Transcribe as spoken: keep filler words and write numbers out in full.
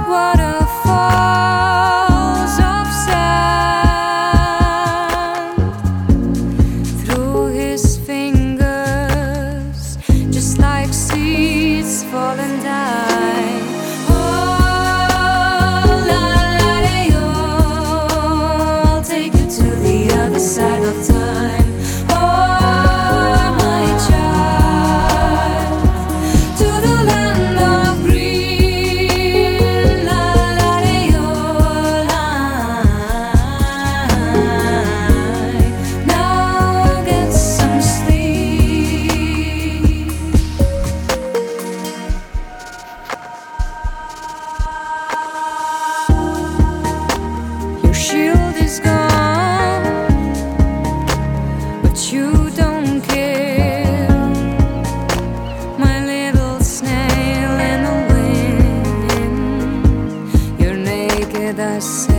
waterfalls of sand through his fingers, just like seeds fall and die. Oh, la la de yo, I'll take you to the other side of time. Shield is gone, but you don't care. My little snail in the wind, you're naked, I say.